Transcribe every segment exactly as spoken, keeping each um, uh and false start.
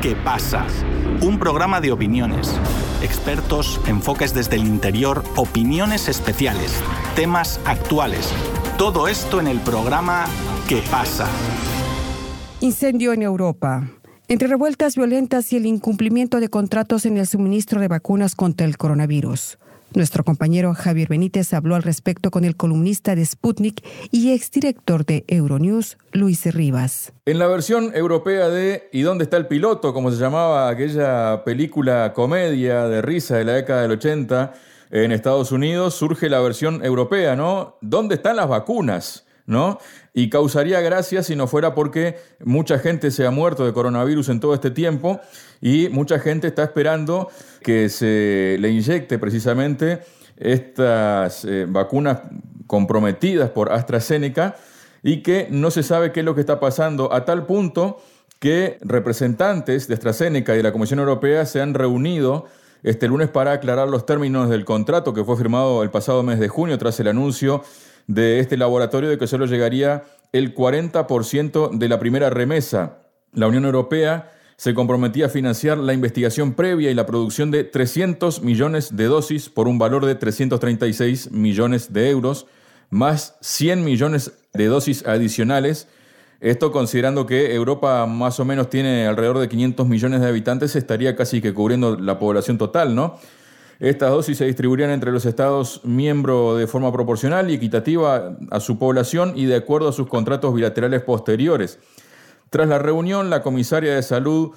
¿Qué pasa? Un programa de opiniones, expertos, enfoques desde el interior, opiniones especiales, temas actuales. Todo esto en el programa ¿Qué pasa? Incendio en Europa. Entre revueltas violentas y el incumplimiento de contratos en el suministro de vacunas contra el coronavirus. Nuestro compañero Javier Benítez habló al respecto con el columnista de Sputnik y exdirector de Euronews, Luis Rivas. En la versión europea de ¿Y dónde está el piloto?, como se llamaba aquella película comedia de risa de la década del ochenta, en Estados Unidos surge la versión europea, ¿no? ¿Dónde están las vacunas?, ¿no? Y causaría gracia si no fuera porque mucha gente se ha muerto de coronavirus en todo este tiempo y mucha gente está esperando que se le inyecte precisamente estas eh, vacunas comprometidas por AstraZeneca y que no se sabe qué es lo que está pasando, a tal punto que representantes de AstraZeneca y de la Comisión Europea se han reunido este lunes para aclarar los términos del contrato que fue firmado el pasado mes de junio tras el anuncio de este laboratorio de que solo llegaría el cuarenta por ciento de la primera remesa. La Unión Europea se comprometía a financiar la investigación previa y la producción de trescientos millones de dosis por un valor de trescientos treinta y seis millones de euros, más cien millones de dosis adicionales. Esto considerando que Europa más o menos tiene alrededor de quinientos millones de habitantes, estaría casi que cubriendo la población total, ¿no? Estas dosis se distribuirían entre los Estados miembros de forma proporcional y equitativa a su población y de acuerdo a sus contratos bilaterales posteriores. Tras la reunión, la comisaria de Salud,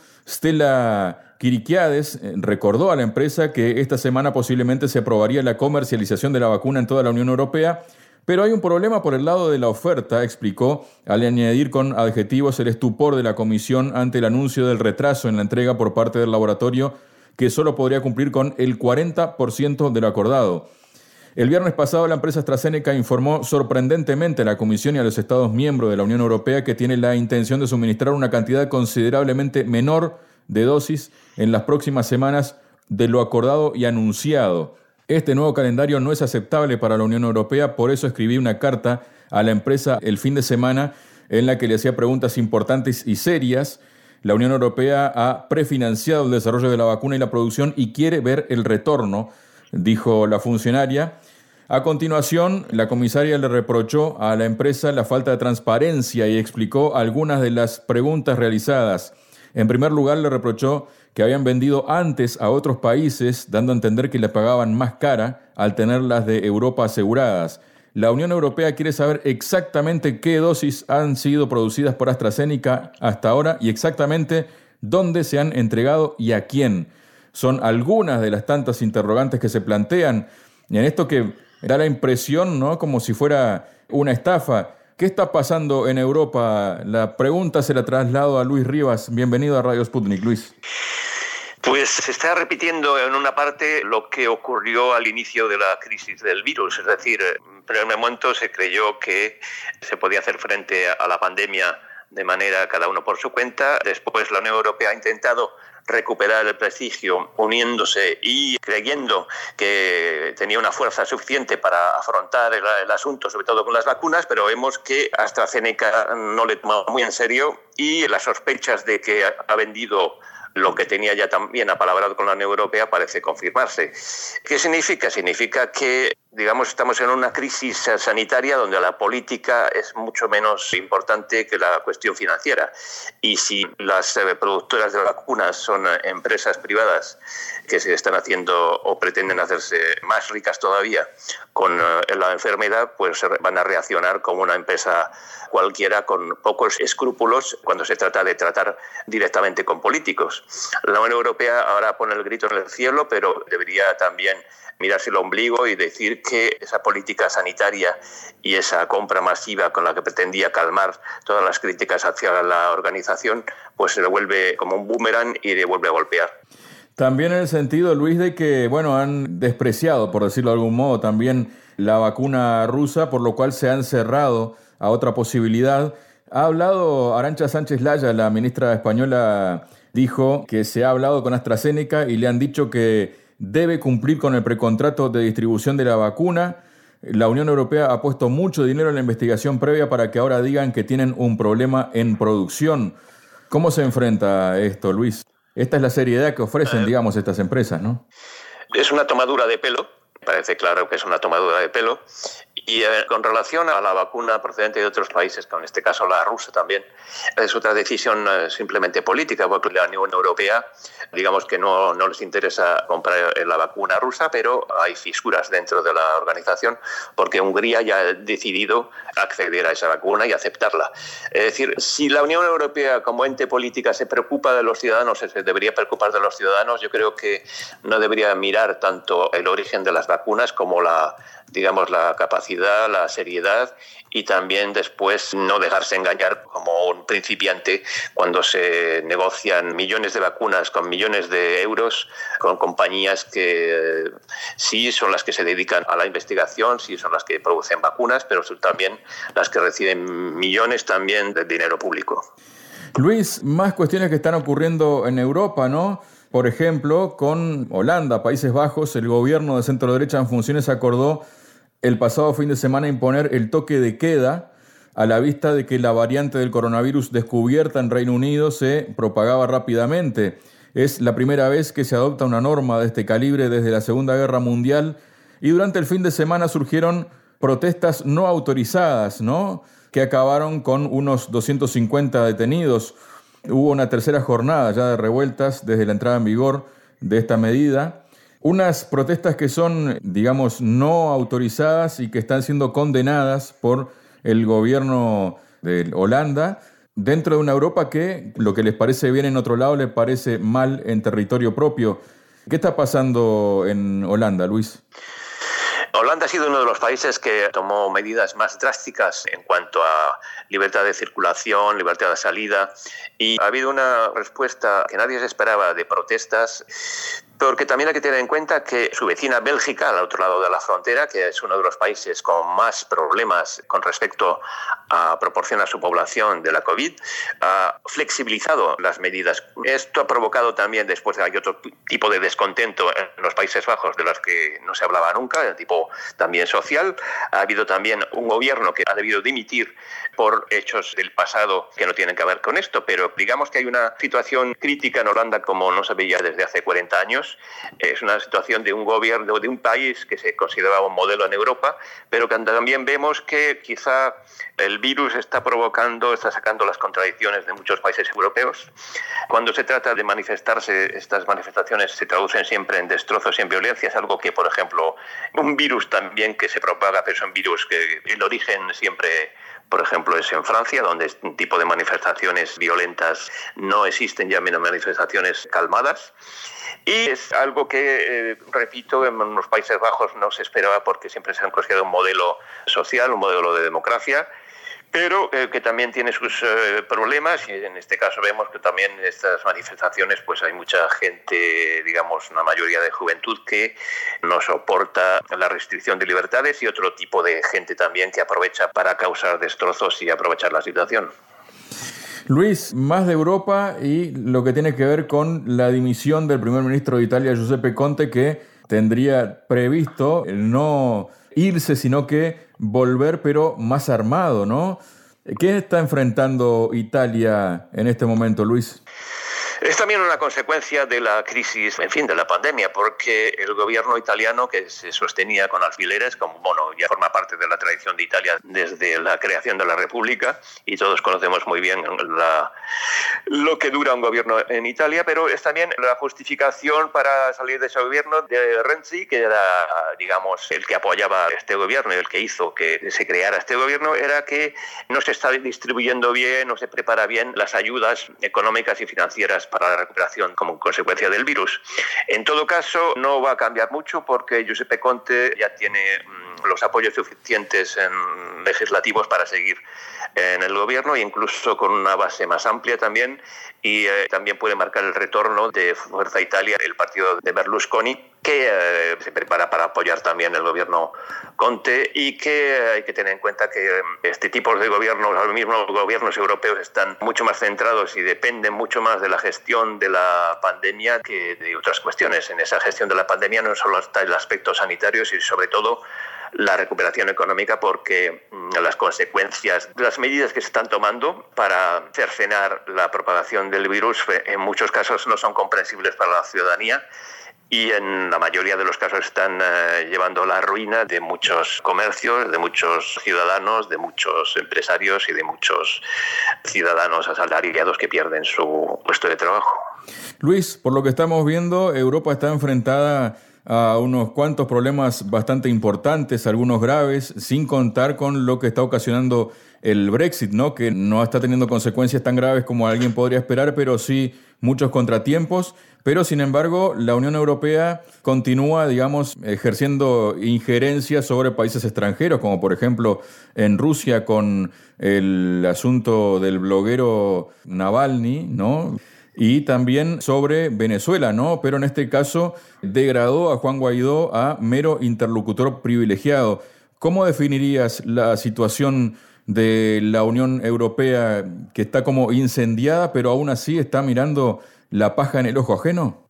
Stella Kyriakides, recordó a la empresa que esta semana posiblemente se aprobaría la comercialización de la vacuna en toda la Unión Europea, pero hay un problema por el lado de la oferta, explicó, al añadir con adjetivos el estupor de la Comisión ante el anuncio del retraso en la entrega por parte del laboratorio, que solo podría cumplir con el cuarenta por ciento de lo acordado. El viernes pasado, la empresa AstraZeneca informó sorprendentemente a la Comisión y a los Estados miembros de la Unión Europea que tiene la intención de suministrar una cantidad considerablemente menor de dosis en las próximas semanas de lo acordado y anunciado. Este nuevo calendario no es aceptable para la Unión Europea, por eso escribí una carta a la empresa el fin de semana en la que le hacía preguntas importantes y serias. La Unión Europea ha prefinanciado el desarrollo de la vacuna y la producción y quiere ver el retorno, dijo la funcionaria. A continuación, la comisaria le reprochó a la empresa la falta de transparencia y explicó algunas de las preguntas realizadas. En primer lugar, le reprochó que habían vendido antes a otros países, dando a entender que le pagaban más cara al tener las de Europa aseguradas. La Unión Europea quiere saber exactamente qué dosis han sido producidas por AstraZeneca hasta ahora y exactamente dónde se han entregado y a quién. Son algunas de las tantas interrogantes que se plantean en esto que da la impresión, ¿no?, como si fuera una estafa. ¿Qué está pasando en Europa? La pregunta se la traslado a Luis Rivas. Bienvenido a Radio Sputnik, Luis. Pues se está repitiendo en una parte lo que ocurrió al inicio de la crisis del virus, es decir, en primer momento se creyó que se podía hacer frente a la pandemia de manera cada uno por su cuenta. Después la Unión Europea ha intentado recuperar el prestigio uniéndose y creyendo que tenía una fuerza suficiente para afrontar el, el asunto, sobre todo con las vacunas, pero vemos que AstraZeneca no le tomó muy en serio y las sospechas de que ha vendido lo que tenía ya también apalabrado con la Unión Europea parece confirmarse. ¿Qué significa? Significa que, digamos, estamos en una crisis sanitaria donde la política es mucho menos importante que la cuestión financiera. Y si las productoras de vacunas son empresas privadas que se están haciendo o pretenden hacerse más ricas todavía con la enfermedad, pues van a reaccionar como una empresa cualquiera con pocos escrúpulos cuando se trata de tratar directamente con políticos. La Unión Europea ahora pone el grito en el cielo, pero debería también mirarse el ombligo y decir que esa política sanitaria y esa compra masiva con la que pretendía calmar todas las críticas hacia la organización, pues se devuelve como un boomerang y devuelve a golpear. También en el sentido, Luis, de que, bueno, han despreciado, por decirlo de algún modo, también la vacuna rusa, por lo cual se han cerrado a otra posibilidad. Ha hablado Arantxa Sánchez Laya, la ministra española, dijo que se ha hablado con AstraZeneca y le han dicho que debe cumplir con el precontrato de distribución de la vacuna. La Unión Europea ha puesto mucho dinero en la investigación previa para que ahora digan que tienen un problema en producción. ¿Cómo se enfrenta esto, Luis? Esta es la seriedad que ofrecen, eh, digamos, estas empresas, ¿no? Es una tomadura de pelo, parece claro que es una tomadura de pelo. Y eh, con relación a la vacuna procedente de otros países, como en este caso la rusa también, es otra decisión eh, simplemente política, porque la Unión Europea, digamos que no, no les interesa comprar la vacuna rusa, pero hay fisuras dentro de la organización, porque Hungría ya ha decidido acceder a esa vacuna y aceptarla. Es decir, si la Unión Europea como ente política se preocupa de los ciudadanos, se debería preocupar de los ciudadanos, yo creo que no debería mirar tanto el origen de las vacunas como la, digamos, la capacidad, la seriedad y también después no dejarse engañar como un principiante cuando se negocian millones de vacunas con millones de euros con compañías que sí son las que se dedican a la investigación, sí son las que producen vacunas, pero son también las que reciben millones también de dinero público. Luis, más cuestiones que están ocurriendo en Europa, ¿no? Por ejemplo, con Holanda, Países Bajos, el gobierno de centro derecha en funciones acordó el pasado fin de semana imponer el toque de queda a la vista de que la variante del coronavirus descubierta en Reino Unido se propagaba rápidamente. Es la primera vez que se adopta una norma de este calibre desde la Segunda Guerra Mundial y durante el fin de semana surgieron protestas no autorizadas, ¿no?, que acabaron con unos doscientos cincuenta detenidos. Hubo una tercera jornada ya de revueltas desde la entrada en vigor de esta medida. Unas protestas que son, digamos, no autorizadas y que están siendo condenadas por el gobierno de Holanda dentro de una Europa que lo que les parece bien en otro lado les parece mal en territorio propio. ¿Qué está pasando en Holanda, Luis? Holanda ha sido uno de los países que tomó medidas más drásticas en cuanto a libertad de circulación, libertad de salida, y ha habido una respuesta que nadie se esperaba de protestas, porque también hay que tener en cuenta que su vecina Bélgica, al otro lado de la frontera, que es uno de los países con más problemas con respecto a proporción a su población de la COVID, ha flexibilizado las medidas. Esto ha provocado también, después hay otro tipo de descontento en los Países Bajos de los que no se hablaba nunca, de tipo también social. Ha habido también un gobierno que ha debido dimitir por hechos del pasado que no tienen que ver con esto, pero digamos que hay una situación crítica en Holanda como no se veía desde hace cuarenta años. Es una situación de un gobierno, de un país que se consideraba un modelo en Europa, pero que también vemos que quizá el virus está provocando, está sacando las contradicciones de muchos países europeos. Cuando se trata de manifestarse, estas manifestaciones se traducen siempre en destrozos y en violencia. Es algo que, por ejemplo, un virus también que se propaga, pero son virus que el origen siempre, por ejemplo, es en Francia, donde este tipo de manifestaciones violentas no existen, ya menos manifestaciones calmadas. Y es algo que, eh, repito, en los Países Bajos no se esperaba porque siempre se han considerado un modelo social, un modelo de democracia, pero eh, que también tiene sus eh, problemas, y en este caso vemos que también en estas manifestaciones pues hay mucha gente, digamos una mayoría de juventud, que no soporta la restricción de libertades, y otro tipo de gente también que aprovecha para causar destrozos y aprovechar la situación. Luis, más de Europa y lo que tiene que ver con la dimisión del primer ministro de Italia, Giuseppe Conte, que tendría previsto no irse, sino que volver, pero más armado, ¿no? ¿Qué está enfrentando Italia en este momento, Luis? Es también una consecuencia de la crisis, en fin, de la pandemia, porque el gobierno italiano, que se sostenía con alfileres, como bueno, ya forma parte de la tradición de Italia desde la creación de la República, y todos conocemos muy bien la, lo que dura un gobierno en Italia, pero es también la justificación para salir de ese gobierno de Renzi, que era, digamos, el que apoyaba este gobierno y el que hizo que se creara este gobierno, era que no se está distribuyendo bien, no se prepara bien las ayudas económicas y financieras para la recuperación como consecuencia del virus. En todo caso, no va a cambiar mucho porque Giuseppe Conte ya tiene mmm, los apoyos suficientes en legislativos para seguir en el gobierno, e incluso con una base más amplia también, y eh, también puede marcar el retorno de Forza Italia, el partido de Berlusconi, que eh, se prepara para apoyar también el gobierno Conte, y que hay que tener en cuenta que este tipo de gobiernos, los mismos gobiernos europeos, están mucho más centrados y dependen mucho más de la gestión de la pandemia que de otras cuestiones. En esa gestión de la pandemia no solo está el aspecto sanitario, sino sobre todo la recuperación económica, porque las consecuencias de las medidas que se están tomando para cercenar la propagación del virus en muchos casos no son comprensibles para la ciudadanía y en la mayoría de los casos están eh, llevando a la ruina de muchos comercios, de muchos ciudadanos, de muchos empresarios y de muchos ciudadanos asalariados que pierden su puesto de trabajo. Luis, por lo que estamos viendo, Europa está enfrentada a unos cuantos problemas bastante importantes, algunos graves, sin contar con lo que está ocasionando el Brexit, ¿no? Que no está teniendo consecuencias tan graves como alguien podría esperar, pero sí muchos contratiempos. Pero, sin embargo, la Unión Europea continúa, digamos, ejerciendo injerencia sobre países extranjeros, como por ejemplo en Rusia con el asunto del bloguero Navalny, ¿no? Y también sobre Venezuela, ¿no? Pero en este caso degradó a Juan Guaidó a mero interlocutor privilegiado. ¿Cómo definirías la situación de la Unión Europea, que está como incendiada, pero aún así está mirando la paja en el ojo ajeno?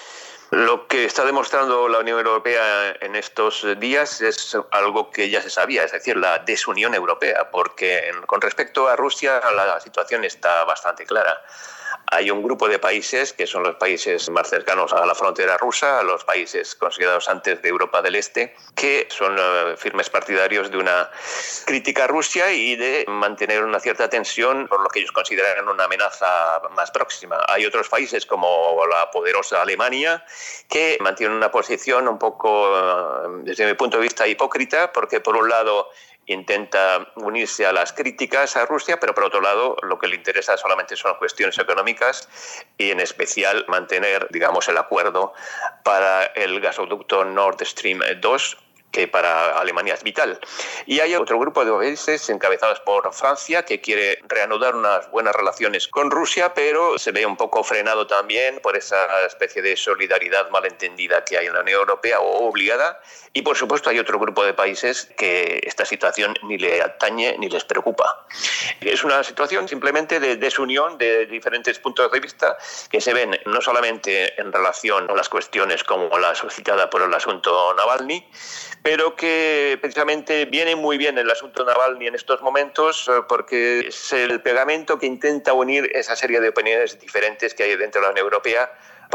Lo que está demostrando la Unión Europea en estos días es algo que ya se sabía, es decir, la desunión europea, porque con respecto a Rusia la situación está bastante clara. Hay un grupo de países que son los países más cercanos a la frontera rusa, los países considerados antes de Europa del Este, que son uh, firmes partidarios de una crítica a Rusia y de mantener una cierta tensión por lo que ellos consideran una amenaza más próxima. Hay otros países como la poderosa Alemania que mantienen una posición un poco, uh, desde mi punto de vista, hipócrita, porque por un lado intenta unirse a las críticas a Rusia, pero por otro lado lo que le interesa solamente son cuestiones económicas y en especial mantener, digamos, el acuerdo para el gasoducto Nord Stream dos, que para Alemania es vital. Y hay otro grupo de países encabezados por Francia que quiere reanudar unas buenas relaciones con Rusia, pero se ve un poco frenado también por esa especie de solidaridad malentendida que hay en la Unión Europea o obligada. Y por supuesto hay otro grupo de países que esta situación ni le atañe ni les preocupa. Es una situación simplemente de desunión de diferentes puntos de vista que se ven no solamente en relación a las cuestiones como la suscitada por el asunto Navalny, pero que precisamente viene muy bien el asunto Navalny en estos momentos porque es el pegamento que intenta unir esa serie de opiniones diferentes que hay dentro de la Unión Europea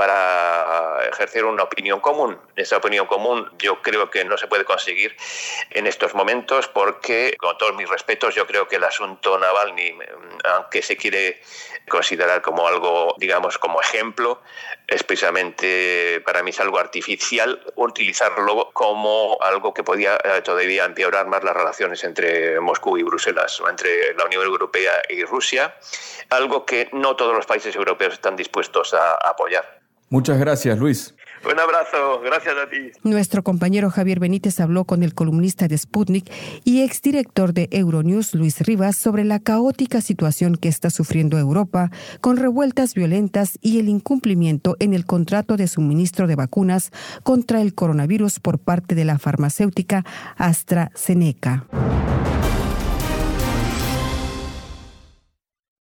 para ejercer una opinión común. Esa opinión común yo creo que no se puede conseguir en estos momentos porque, con todos mis respetos, yo creo que el asunto Navalny, aunque se quiere considerar como algo, digamos, como ejemplo, es precisamente, para mí es algo artificial utilizarlo como algo que podía eh, todavía empeorar más las relaciones entre Moscú y Bruselas, o entre la Unión Europea y Rusia, algo que no todos los países europeos están dispuestos a, a apoyar. Muchas gracias, Luis. Un abrazo, gracias a ti. Nuestro compañero Javier Benítez habló con el columnista de Sputnik y exdirector de Euronews, Luis Rivas, sobre la caótica situación que está sufriendo Europa con revueltas violentas y el incumplimiento en el contrato de suministro de vacunas contra el coronavirus por parte de la farmacéutica AstraZeneca.